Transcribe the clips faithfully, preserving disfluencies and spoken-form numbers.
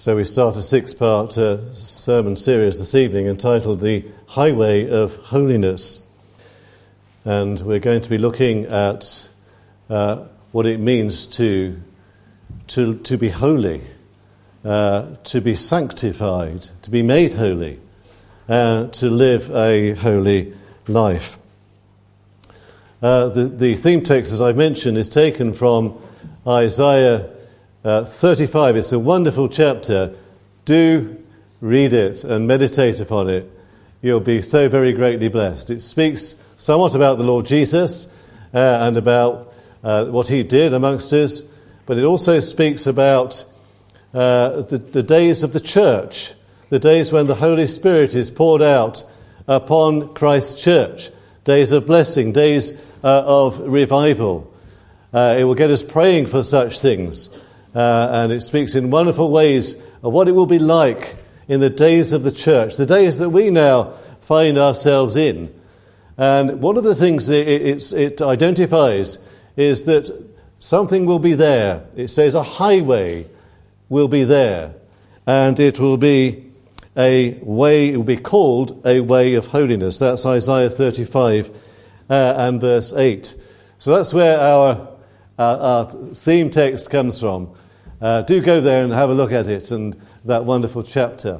So we start a six-part uh, sermon series this evening entitled The Highway of Holiness. And we're going to be looking at uh, what it means to, to, to be holy, uh, to be sanctified, to be made holy, uh, to live a holy life. Uh, the, the theme text, as I've mentioned, is taken from Isaiah Uh, thirty-five. It's a wonderful chapter. Do read it and meditate upon it. You'll be so very greatly blessed. It speaks somewhat about the Lord Jesus uh, and about uh, what he did amongst us, but it also speaks about uh, the, the days of the church, the days when the Holy Spirit is poured out upon Christ's church, days of blessing, days uh, of revival. Uh, it will get us praying for such things. Uh, and it speaks in wonderful ways of what it will be like in the days of the church, the days that we now find ourselves in. And one of the things that it, it's, it identifies is that something will be there. It says a highway will be there, and it will be a way, it will be called a way of holiness. That's Isaiah thirty-five uh, and verse eight. So that's where our, our, our theme text comes from. Uh, do go there and have a look at it and that wonderful chapter.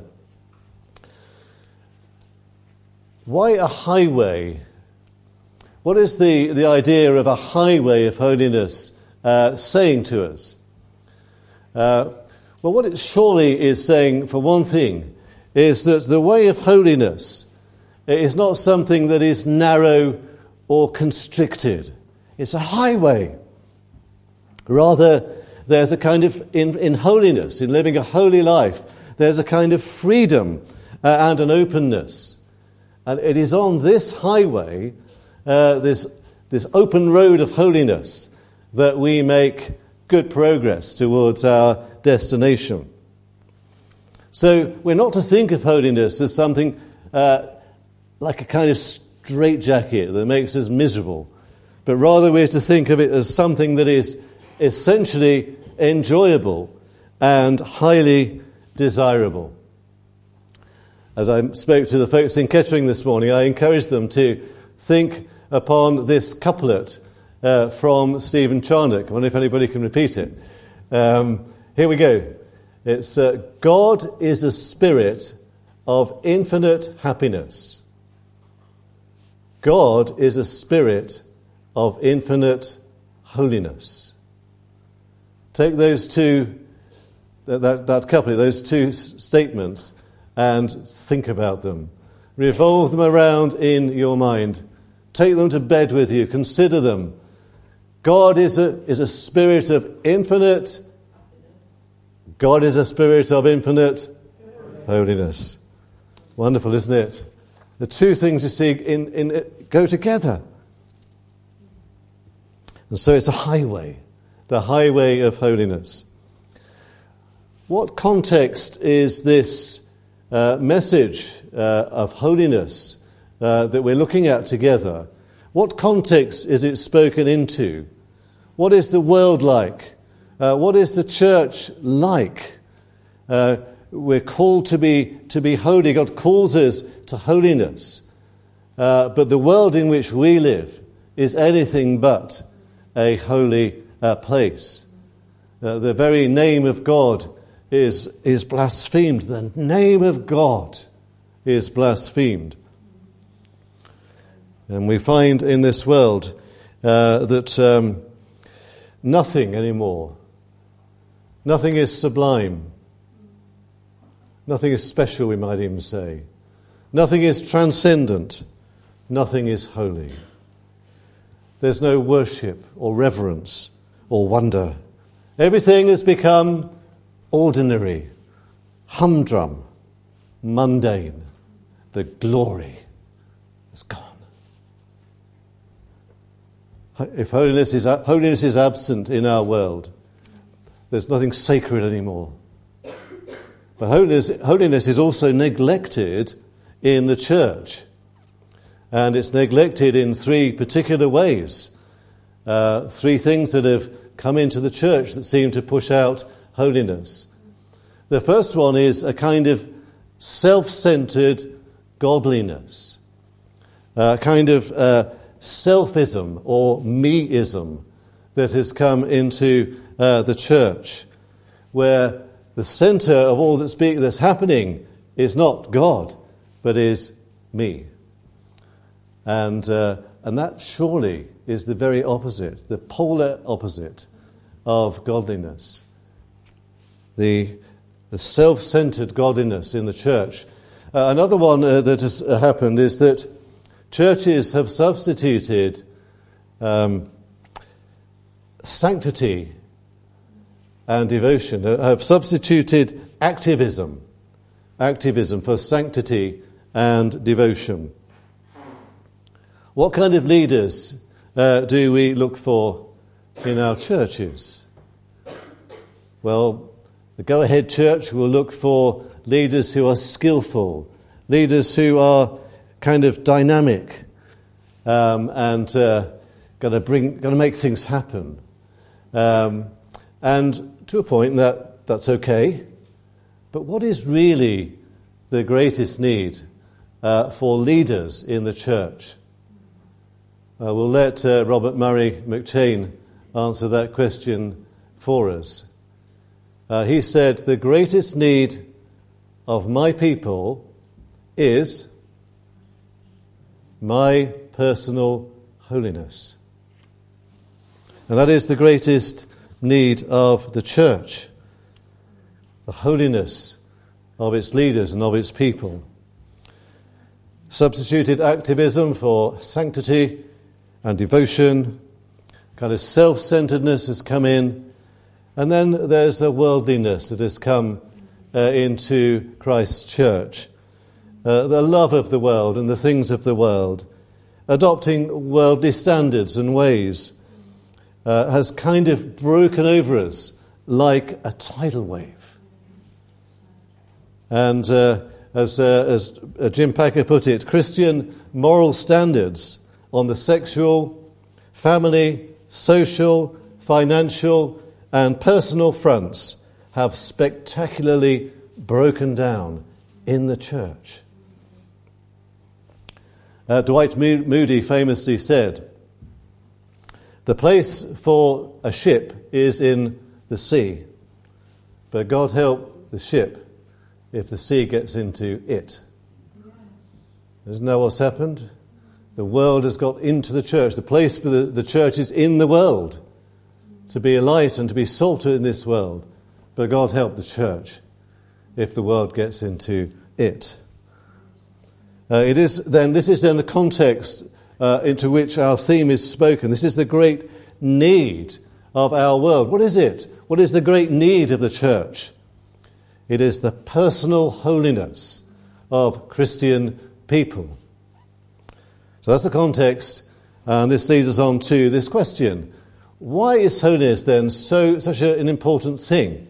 Why a highway? What is the, the idea of a highway of holiness uh, saying to us? Uh, well, what it surely is saying, for one thing, is that the way of holiness is not something that is narrow or constricted. It's a highway. Rather, there's a kind of, in, in holiness, in living a holy life, there's a kind of freedom uh, and an openness. And it is on this highway, uh, this, this open road of holiness, that we make good progress towards our destination. So we're not to think of holiness as something uh, like a kind of straitjacket that makes us miserable, but rather we're to think of it as something that is essentially enjoyable and highly desirable. As I spoke to the folks in Kettering this morning, I encouraged them to think upon this couplet uh, from Stephen Charnock. I wonder if anybody can repeat it. Um, here we go. It's uh, God is a spirit of infinite happiness. God is a spirit of infinite holiness. Take those two, that, that, that couple, those two s- statements and think about them. Revolve them around in your mind. Take them to bed with you. Consider them. God is a, is a spirit of infinite, God is a spirit of infinite holiness. Wonderful, isn't it? The two things, you see, in, in it go together. And so it's a highway. The highway of holiness. What context is this uh, message uh, of holiness uh, that we're looking at together? What context is it spoken into? What is the world like? Uh, what is the church like? Uh, we're called to be to be holy. God calls us to holiness. Uh, but the world in which we live is anything but a holy Uh, place. Uh, the very name of God is, is blasphemed. The name of God is blasphemed. And we find in this world uh, that um, nothing anymore, nothing is sublime, nothing is special, we might even say. Nothing is transcendent, nothing is holy. There's no worship or reverence or wonder. Everything has become ordinary, humdrum, mundane. The glory is gone. If holiness is, holiness is absent in our world, there's nothing sacred anymore. But holiness, holiness is also neglected in the church. And it's neglected in three particular ways. Uh, three things that have come into the church that seem to push out holiness. The first one is a kind of self-centered godliness, a kind of uh, selfism or me-ism that has come into uh, the church, where the center of all that's, being, that's happening is not God, but is me. And uh, and that surely is the very opposite, the polar opposite of godliness. The, the self-centered godliness in the church. Uh, another one uh, that has happened is that churches have substituted um, sanctity and devotion, uh, have substituted activism, activism for sanctity and devotion. What kind of leaders uh, do we look for in our churches? Well, the Go-Ahead Church will look for leaders who are skillful, leaders who are kind of dynamic, um, and uh, going to bring, going to make things happen. Um, and to a point that that's okay. But what is really the greatest need uh, for leaders in the church? Uh, we'll let uh, Robert Murray McChain answer that question for us. Uh, he said, the greatest need of my people is my personal holiness. And that is the greatest need of the church, the holiness of its leaders and of its people. Substituted activism for sanctity and devotion, kind of self-centeredness has come in, and then there's a worldliness that has come uh, into Christ's church. Uh, the love of the world and the things of the world, adopting worldly standards and ways, uh, has kind of broken over us like a tidal wave. And uh, as, uh, as Jim Packer put it, Christian moral standards on the sexual, family, social, financial, and personal fronts have spectacularly broken down in the church. Uh, Dwight Moody famously said, the place for a ship is in the sea, but God help the ship if the sea gets into it. Isn't that what's happened? The world has got into the church. The place for the, the church is in the world, to be a light and to be salt in this world. But God help the church if the world gets into it. Uh, it is then. This is then the context uh, into which our theme is spoken. This is the great need of our world. What is it? What is the great need of the church? It is the personal holiness of Christian people. So that's the context, and this leads us on to this question. Why is holiness then so such a, an important thing?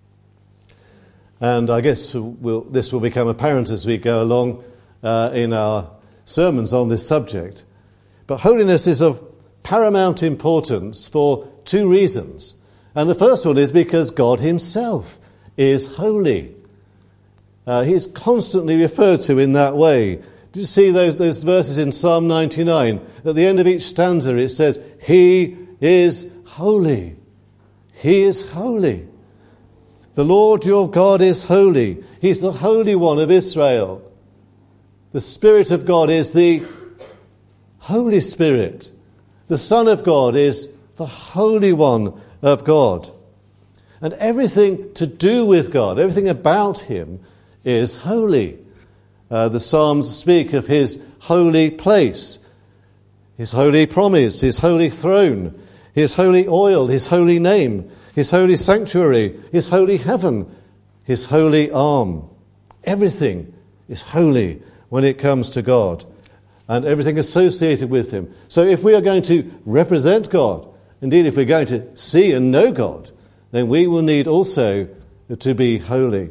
And I guess we'll, this will become apparent as we go along uh, in our sermons on this subject. But holiness is of paramount importance for two reasons. And the first one is because God himself is holy. Uh, he is constantly referred to in that way. Did you see those, those verses in Psalm ninety-nine? At the end of each stanza it says, He is holy. He is holy. The Lord your God is holy. He's the Holy One of Israel. The Spirit of God is the Holy Spirit. The Son of God is the Holy One of God. And everything to do with God, everything about him is holy. Uh, the Psalms speak of his holy place, his holy promise, his holy throne, his holy oil, his holy name, his holy sanctuary, his holy heaven, his holy arm. Everything is holy when it comes to God, and everything associated with him. So if we are going to represent God, indeed if we're going to see and know God, then we will need also to be holy.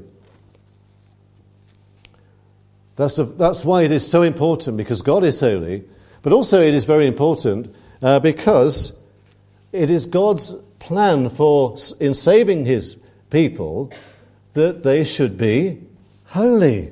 That's, a, that's why it is so important, because God is holy, but also it is very important uh, because it is God's plan for in saving his people that they should be holy.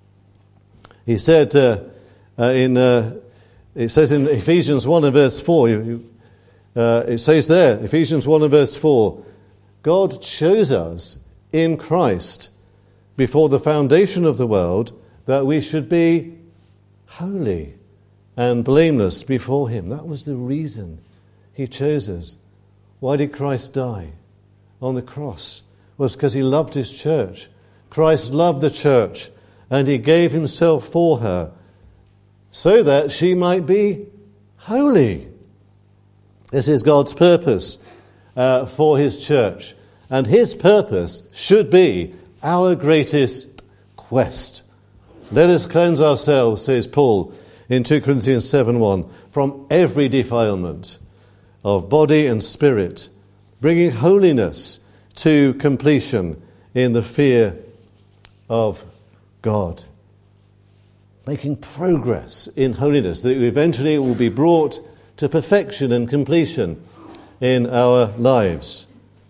He said uh, uh, in uh, it says in Ephesians one and verse four. You, uh, it says there, Ephesians one and verse four. God chose us in Christ before the foundation of the world that we should be holy and blameless before Him. That was the reason He chose us. Why did Christ die on the cross? It was because He loved His church. Christ loved the church, and He gave Himself for her so that she might be holy. This is God's purpose uh, for His church. And His purpose should be our greatest quest. Let us cleanse ourselves, says Paul in two Corinthians seven one, from every defilement of body and spirit, bringing holiness to completion in the fear of God. Making progress in holiness, that eventually it will be brought to perfection and completion in our lives.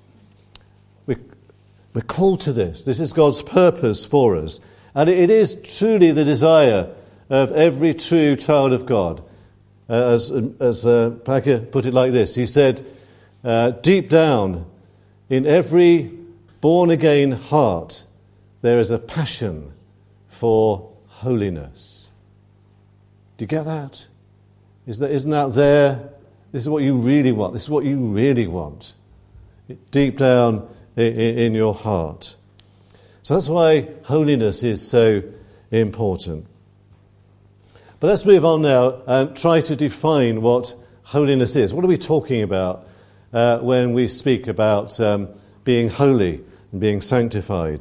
We, we're called to this. This is God's purpose for us. And it is truly the desire of every true child of God. Uh, as as uh, Packer put it like this, he said, uh, deep down in every born-again heart, there is a passion for holiness. Do you get that? Is that isn't that there? This is what you really want. This is what you really want. Deep down in, in your heart. So that's why holiness is so important. But let's move on now and try to define what holiness is. What are we talking about uh, when we speak about um, being holy and being sanctified?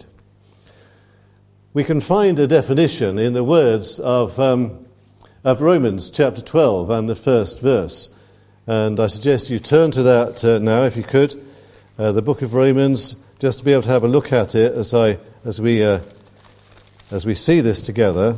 We can find a definition in the words of um, of Romans chapter twelve and the first verse. And I suggest you turn to that uh, now, if you could, uh, the book of Romans, just to be able to have a look at it as I as we uh, as we see this together.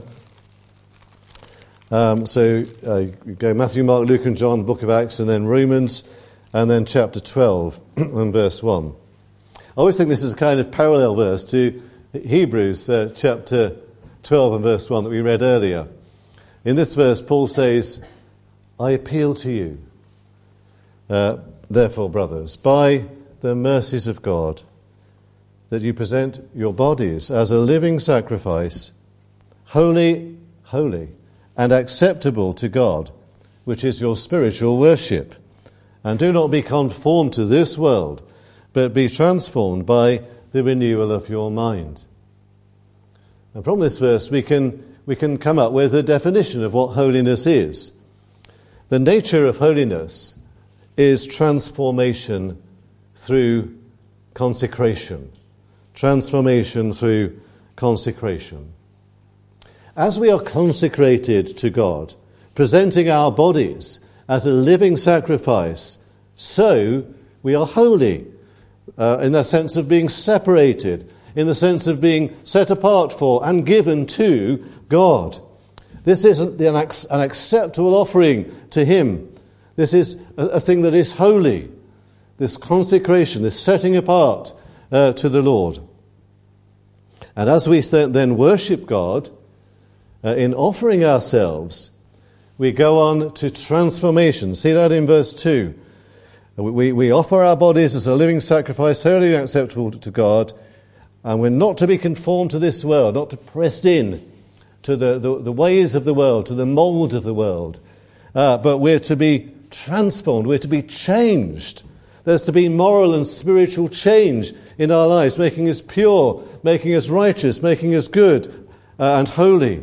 Um, so uh, you go Matthew, Mark, Luke, and John, book of Acts, and then Romans, and then chapter twelve and verse one. I always think this is a kind of parallel verse to Hebrews uh, chapter twelve and verse one that we read earlier. In this verse, Paul says, I appeal to you, uh, therefore, brothers, by the mercies of God, that you present your bodies as a living sacrifice, holy, holy, and acceptable to God, which is your spiritual worship. And do not be conformed to this world, but be transformed by the renewal of your mind. And from this verse we can we can come up with a definition of what holiness is. The nature of holiness is transformation through consecration. Transformation through consecration. As we are consecrated to God, presenting our bodies as a living sacrifice, so we are holy, uh, in the sense of being separated, in the sense of being set apart for and given to God. This isn't an, ac- an acceptable offering to Him. This is a, a thing that is holy. This consecration, this setting apart uh, to the Lord. And as we then worship God, uh, in offering ourselves, we go on to transformation. See that in verse two. We, we offer our bodies as a living sacrifice, holy and acceptable to God, and we're not to be conformed to this world, not to press in to the, the, the ways of the world, to the mould of the world, uh, but we're to be transformed, we're to be changed. There's to be moral and spiritual change in our lives, making us pure, making us righteous, making us good uh, and holy.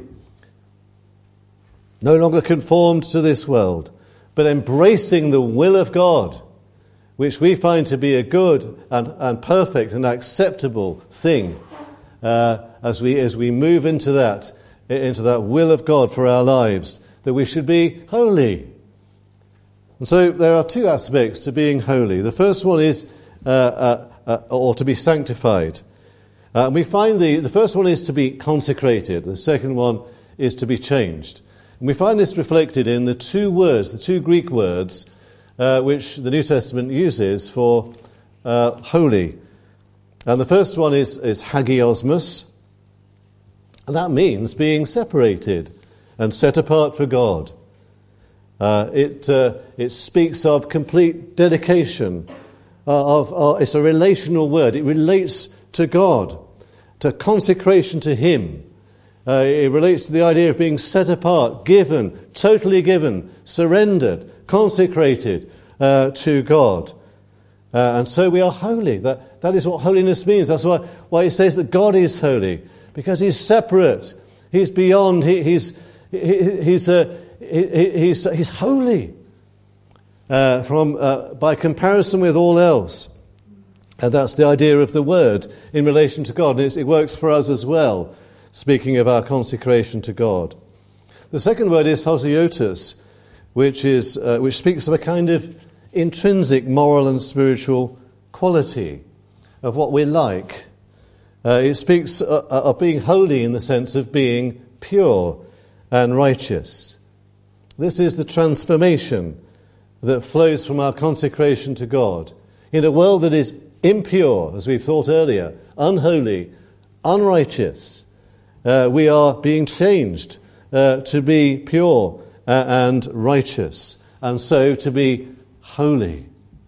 No longer conformed to this world, but embracing the will of God, which we find to be a good and, and perfect and acceptable thing uh, as we as we move into that into that will of God for our lives, that we should be holy. And so there are two aspects to being holy. The first one is, uh, uh, uh, or to be sanctified. Uh, and we find the, the first one is to be consecrated. The second one is to be changed. And we find this reflected in the two words, the two Greek words, uh, which the New Testament uses for uh, holy. And the first one is, is hagiosmos, and that means being separated and set apart for God. Uh, it uh, it speaks of complete dedication. Uh, of uh, it's a relational word. It relates to God, to consecration to Him. Uh, it relates to the idea of being set apart, given, totally given, surrendered, consecrated uh, to God. Uh, and so we are holy. That that is what holiness means. That's why why it says that God is holy, because He's separate. He's beyond. He, he's he, he's uh, he, he's he's holy uh, from uh, by comparison with all else. And that's the idea of the word in relation to God. And it's, it works for us as well, speaking of our consecration to God. The second word is hosiotos, which is uh, which speaks of a kind of intrinsic moral and spiritual quality of what we're like. Uh, it speaks uh, of being holy in the sense of being pure and righteous. This is the transformation that flows from our consecration to God. In a world that is impure, as we've thought earlier, unholy, unrighteous, uh, we are being changed uh, to be pure uh, and righteous, and so to be holy.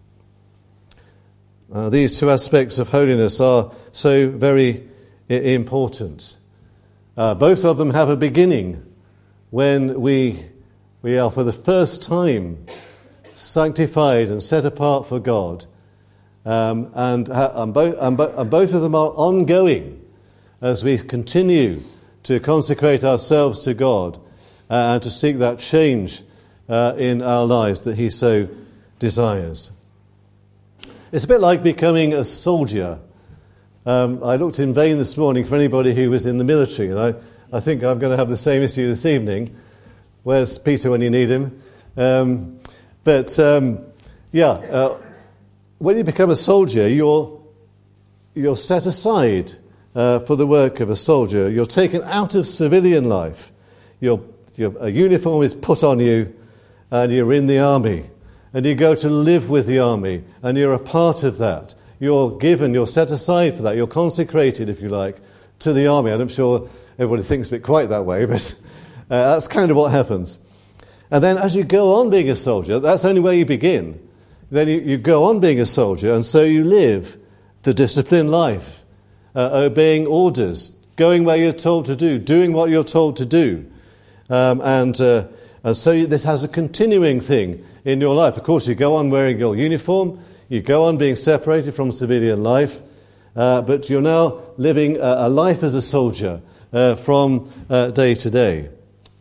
Uh, these two aspects of holiness are so very I- important. Uh, both of them have a beginning when we we are for the first time sanctified and set apart for God, um, and, uh, and, bo- and, bo- and both of them are ongoing as we continue to consecrate ourselves to God uh, and to seek that change uh, in our lives that He so desires. It's a bit like becoming a soldier. Um, I looked in vain this morning for anybody who was in the military, and I, I think I'm going to have the same issue this evening. Where's Peter when you need him? Um, but, um, yeah, uh, when you become a soldier, you're, you're set aside uh, for the work of a soldier. You're taken out of civilian life. Your, your, a uniform is put on you, and you're in the army. And you go to live with the army, and you're a part of that. You're given, you're set aside for that. You're consecrated, if you like, to the army. And I'm sure everybody thinks of it quite that way, but uh, that's kind of what happens. And then as you go on being a soldier, that's only where you begin. Then you, you go on being a soldier, and so you live the disciplined life, uh, obeying orders, going where you're told to do, doing what you're told to do. Um, and... Uh, And so this has a continuing thing in your life. Of course, you go on wearing your uniform, you go on being separated from civilian life, uh, but you're now living a, a life as a soldier uh, from uh, day to day.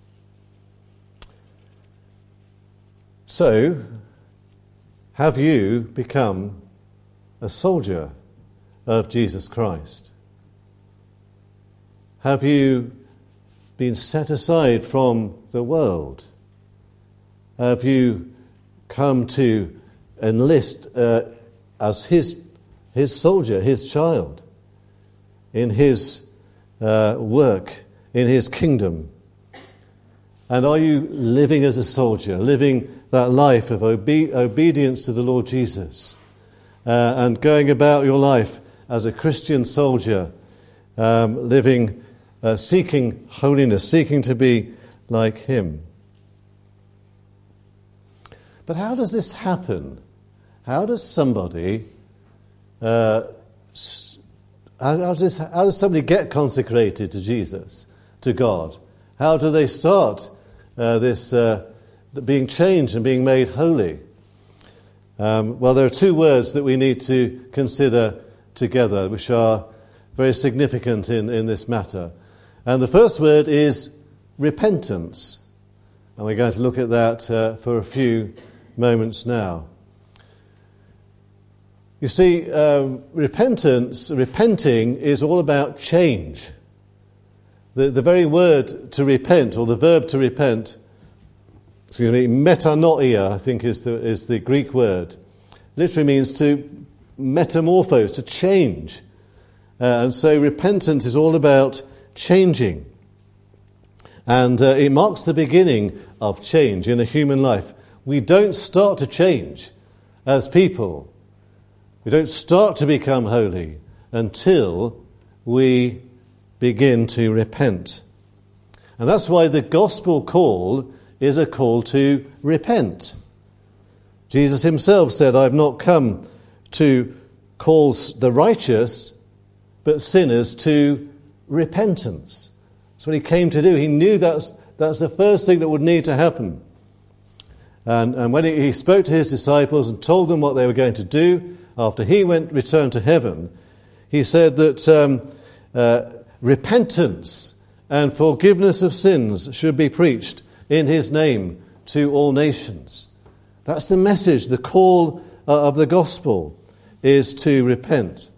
So, have you become a soldier of Jesus Christ? Have you been set aside from the world? Have you come to enlist uh, as his his soldier, his child, in his uh, work, in his kingdom? And are you living as a soldier, living that life of obe- obedience to the Lord Jesus, uh, and going about your life as a Christian soldier, um, living Uh, seeking holiness, seeking to be like Him? But how does this happen? How does somebody, uh, how, how, does this, how does somebody get consecrated to Jesus, to God? How do they start uh, this uh, being changed and being made holy? Um, well, there are two words that we need to consider together, which are very significant in, in this matter. And the first word is repentance. And we're going to look at that uh, for a few moments now. You see, uh, repentance, repenting is all about change. The, the very word to repent, or the verb to repent, excuse me, metanoia, I think is the, is the Greek word, literally means to metamorphose, to change. Uh, and so repentance is all about changing. And uh, it marks the beginning of change in a human life. We don't start to change as people. We don't start to become holy until we begin to repent. And that's why the gospel call is a call to repent. Jesus himself said, I've not come to call the righteous, but sinners to repentance. That's what he came to do. He knew that's, that's the first thing that would need to happen. And, and when he, he spoke to his disciples and told them what they were going to do after he went returned to heaven, he said that um, uh, repentance and forgiveness of sins should be preached in his name to all nations. That's the message, the call uh, of the gospel is to repent.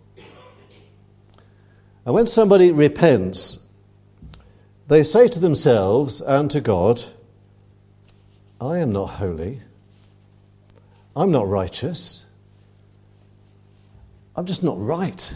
And when somebody repents, they say to themselves and to God, I am not holy. I'm not righteous. I'm just not right.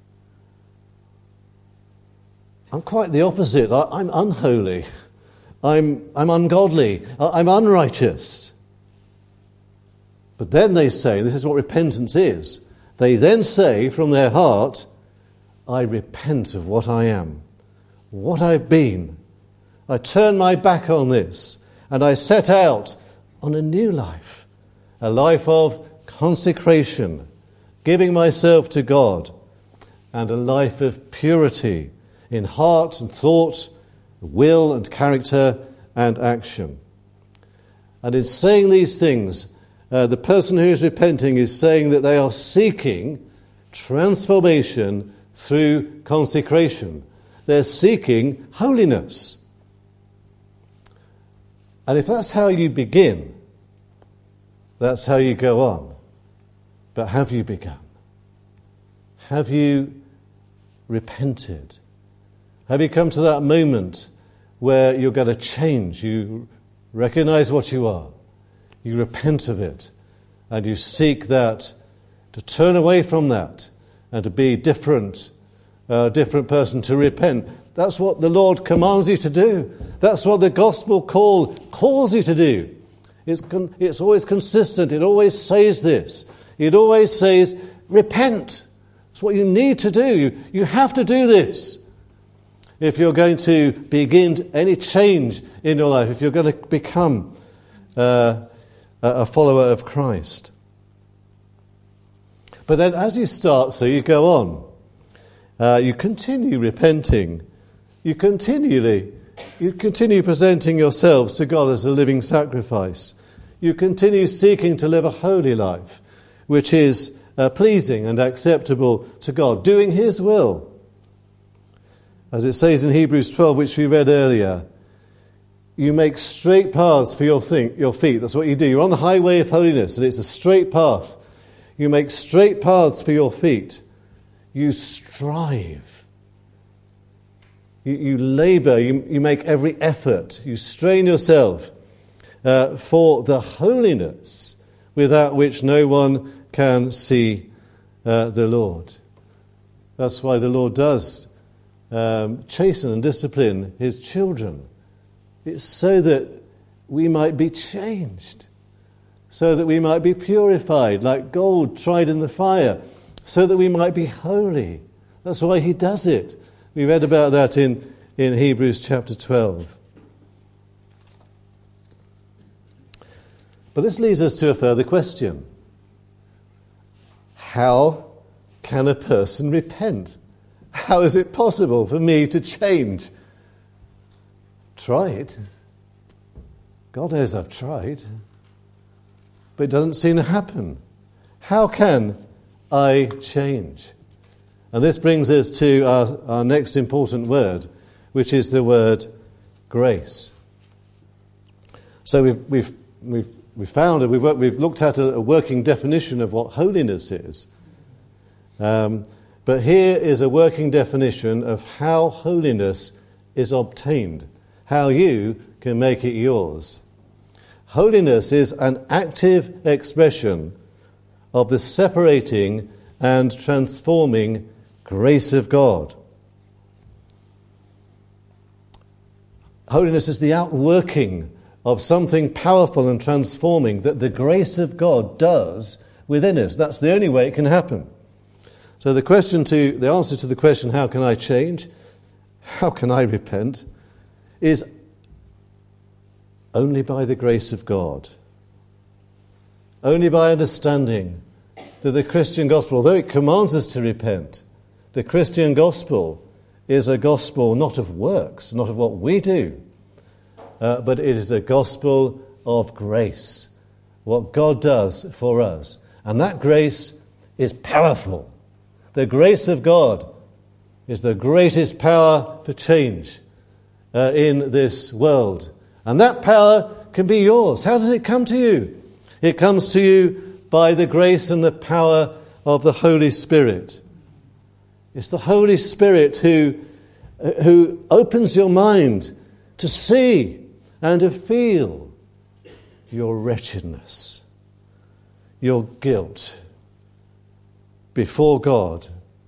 I'm quite the opposite. I, I'm unholy. I'm, I'm ungodly. I, I'm unrighteous. But then they say, this is what repentance is. They then say from their heart, I repent of what I am, what I've been. I turn my back on this and I set out on a new life, a life of consecration, giving myself to God, and a life of purity in heart and thought, will and character and action. And in saying these things, uh, the person who is repenting is saying that they are seeking transformation through consecration. They're seeking holiness. And if that's how you begin, that's how you go on. But have you begun? Have you repented? Have you come to that moment where you're going to change? You recognize what you are. You repent of it. And you seek that, to turn away from that and to be different, a different person, to repent. That's what the Lord commands you to do. That's what the gospel call calls you to do. It's, con- it's always consistent. It always says this. It always says, repent. It's what you need to do. You, you have to do this. If you're going to begin any change in your life, if you're going to become uh, a follower of Christ. But then as you start, so you go on. Uh, you continue repenting. You continually, you continue presenting yourselves to God as a living sacrifice. You continue seeking to live a holy life, which is uh, pleasing and acceptable to God, doing his will. As it says in Hebrews twelve, which we read earlier, you make straight paths for your, think, your feet. That's what you do. You're on the highway of holiness, and it's a straight path. You make straight paths for your feet. You strive. You, you labour. You, you make every effort. You strain yourself uh, for the holiness without which no one can see uh, the Lord. That's why the Lord does um, chasten and discipline his children. It's so that we might be changed, so that we might be purified like gold tried in the fire, so that we might be holy. That's why he does it. We read about that in, in Hebrews chapter twelve. But this leads us to a further question. How can a person repent? How is it possible for me to change? Try it. God knows I've tried. But it doesn't seem to happen. How can I change? And this brings us to our, our next important word, which is the word grace. So we've we've we've we've found we've we've looked at a, a working definition of what holiness is. Um, but here is a working definition of how holiness is obtained, how you can make it yours. Holiness is an active expression of the separating and transforming grace of God. Holiness is the outworking of something powerful and transforming that the grace of God does within us. That's the only way it can happen. So the question to the answer to the question, how can I change? How can I repent? Is only by the grace of God. Only by understanding that the Christian gospel, although it commands us to repent, the Christian gospel is a gospel not of works, not of what we do, uh, but it is a gospel of grace, what God does for us. And that grace is powerful. The grace of God is the greatest power for change uh, in this world. And that power can be yours. How does it come to you? It comes to you by the grace and the power of the Holy Spirit. It's the Holy Spirit who, who opens your mind to see and to feel your wretchedness, your guilt before God,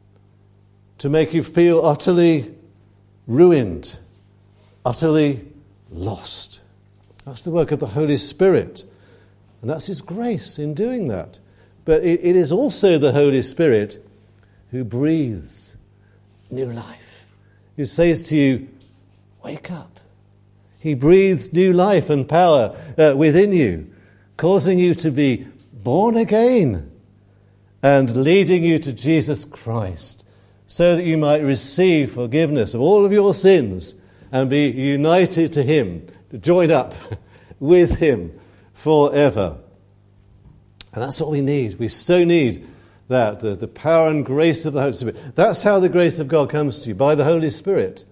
to make you feel utterly ruined, utterly lost. That's the work of the Holy Spirit, and that's His grace in doing that. But it, it is also the Holy Spirit who breathes new life, who says to you, wake up. He breathes new life and power uh, within you, causing you to be born again and leading you to Jesus Christ, so that you might receive forgiveness of all of your sins and be united to Him, to join up with Him forever. And that's what we need. We so need that, the, the power and grace of the Holy Spirit. That's how the grace of God comes to you, by the Holy Spirit.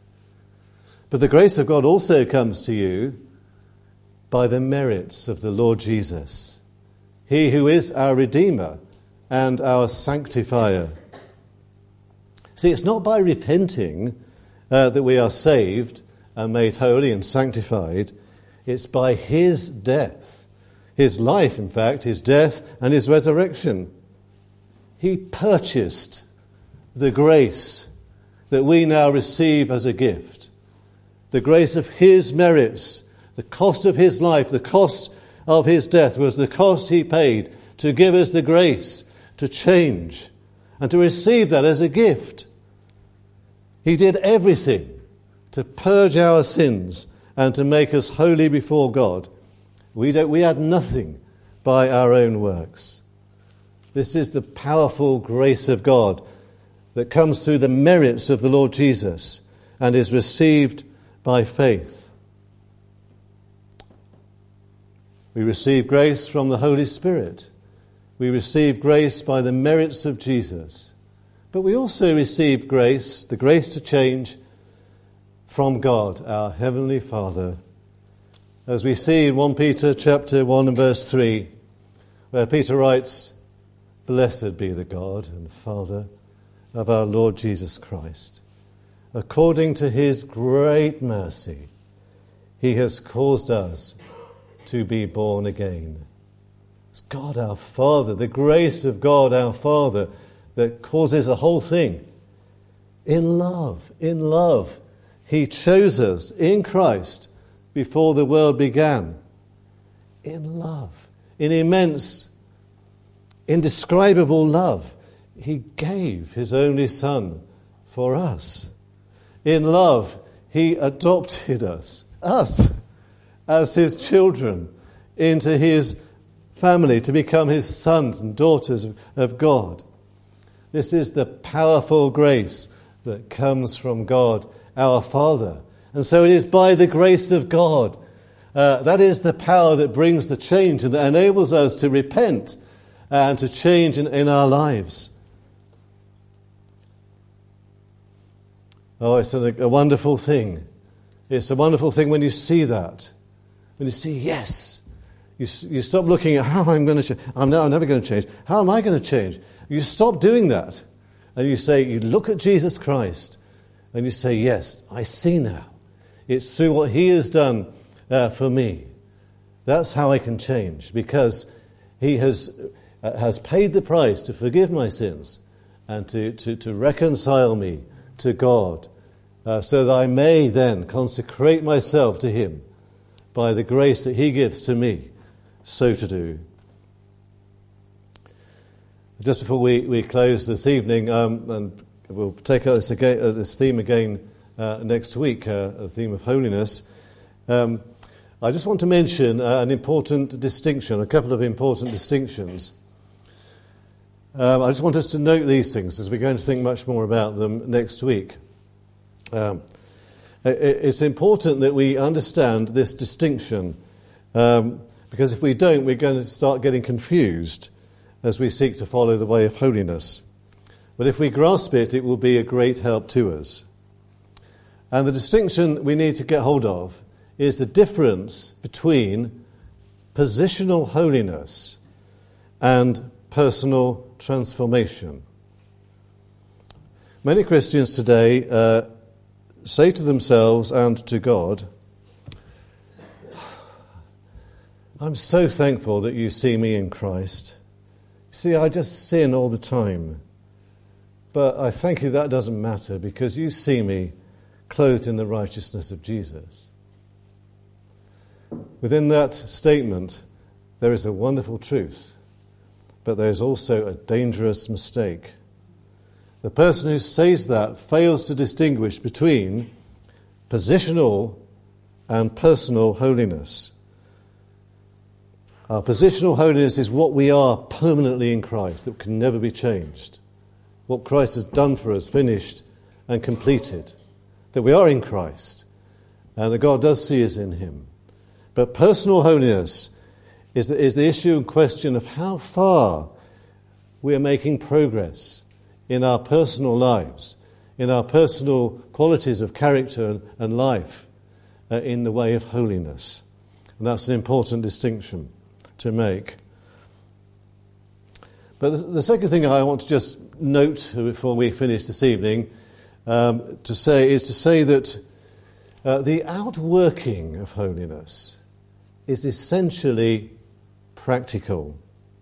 But the grace of God also comes to you by the merits of the Lord Jesus, He who is our Redeemer and our Sanctifier. See, it's not by repenting uh, that we are saved and made holy and sanctified. It's by His death, His life, in fact, His death and His resurrection. He purchased the grace that we now receive as a gift. The grace of His merits, the cost of His life, the cost of His death was the cost He paid to give us the grace to change and to receive that as a gift. He did everything to purge our sins and to make us holy before God. We don't, we add nothing by our own works. This is the powerful grace of God that comes through the merits of the Lord Jesus and is received by faith. We receive grace from the Holy Spirit. We receive grace by the merits of Jesus. But we also receive grace, the grace to change, from God, our Heavenly Father. As we see in First Peter chapter one and verse three, where Peter writes, "Blessed be the God and Father of our Lord Jesus Christ. According to His great mercy, He has caused us to be born again." It's God our Father, the grace of God our Father, that causes the whole thing. In love, in love, He chose us in Christ before the world began. In love, in immense, indescribable love, He gave His only Son for us. In love, He adopted us, us, as His children, into His family, to become His sons and daughters of, of God. This is the powerful grace that comes from God, our Father. And so it is by the grace of God. Uh, that is the power that brings the change and that enables us to repent and to change in, in our lives. Oh, it's a, a wonderful thing. It's a wonderful thing when you see that. When you see, yes, you, you stop looking at how I'm going to change. I'm, no, I'm never going to change. How am I going to change? You stop doing that. And you say, you look at Jesus Christ and you say, yes, I see now. It's through what He has done uh, for me. That's how I can change, because He has uh, has paid the price to forgive my sins and to, to, to reconcile me to God, uh, so that I may then consecrate myself to Him by the grace that He gives to me so to do. Just before we, we close this evening, um, and we'll take up this, again, uh, this theme again uh, next week, uh, the theme of holiness, um, I just want to mention uh, an important distinction, a couple of important distinctions. Um, I just want us to note these things as we're going to think much more about them next week. Um, it, it's important that we understand this distinction, um, because if we don't, we're going to start getting confused as we seek to follow the way of holiness. But if we grasp it, it will be a great help to us. And the distinction we need to get hold of is the difference between positional holiness and personal transformation. Many Christians today uh, say to themselves and to God, I'm so thankful that you see me in Christ. See, I just sin all the time. But I thank you that doesn't matter because you see me clothed in the righteousness of Jesus. Within that statement, there is a wonderful truth, but there is also a dangerous mistake. The person who says that fails to distinguish between positional and personal holiness. Our positional holiness is what we are permanently in Christ, that can never be changed. What Christ has done for us, finished and completed. That we are in Christ, and that God does see us in him. But personal holiness is the, is the issue and question of how far we are making progress in our personal lives, in our personal qualities of character and, and life uh, in the way of holiness. And that's an important distinction to make. But the, the second thing I want to just note before we finish this evening um, to say is to say that uh, the outworking of holiness is essentially practical.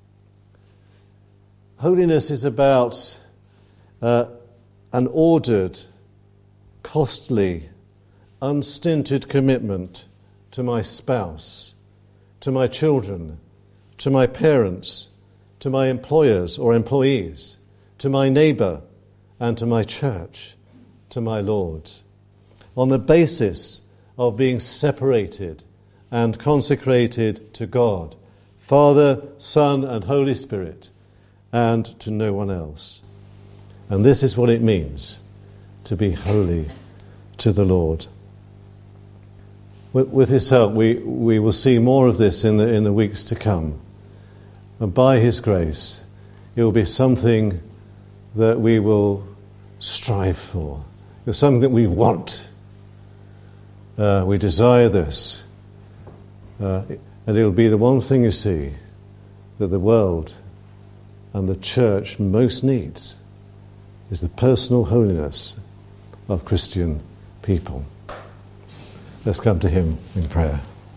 Holiness is about uh, an ordered, costly, unstinted commitment to my spouse, to my children, to my parents, to my employers or employees, to my neighbour and to my church, to my Lord, on the basis of being separated and consecrated to God, Father, Son and Holy Spirit, and to no one else. And this is what it means to be holy to the Lord. With, with his help, we, we will see more of this in the, in the weeks to come. And by his grace, it will be something that we will strive for. It's something that we want. Uh, we desire this. Uh, and it'll be the one thing, you see, that the world and the church most needs is the personal holiness of Christian people. Let's come to him in prayer.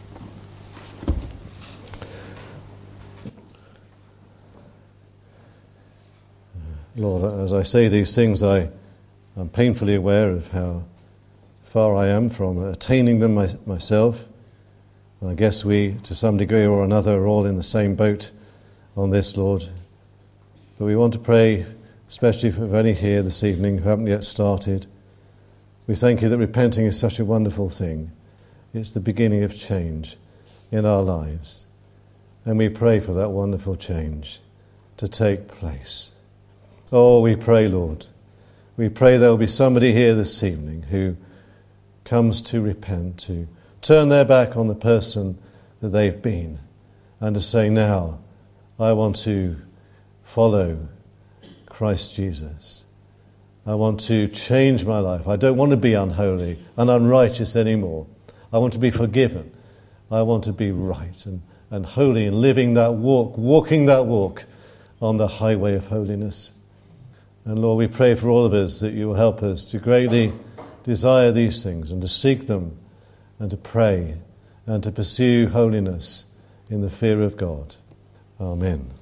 Lord, as I say these things, I am painfully aware of how far I am from attaining them my, myself. And I guess we, to some degree or another, are all in the same boat on this, Lord. But we want to pray, especially for any here this evening who haven't yet started. We thank you that repenting is such a wonderful thing. It's the beginning of change in our lives. And we pray for that wonderful change to take place. Oh, we pray, Lord. We pray there will be somebody here this evening who comes to repent, to turn their back on the person that they've been, and to say, now, I want to follow Christ Jesus. I want to change my life. I don't want to be unholy and unrighteous anymore. I want to be forgiven. I want to be right and, and holy and living that walk, walking that walk on the highway of holiness. And Lord, we pray for all of us that you will help us to greatly desire these things and to seek them and to pray and to pursue holiness in the fear of God. Amen.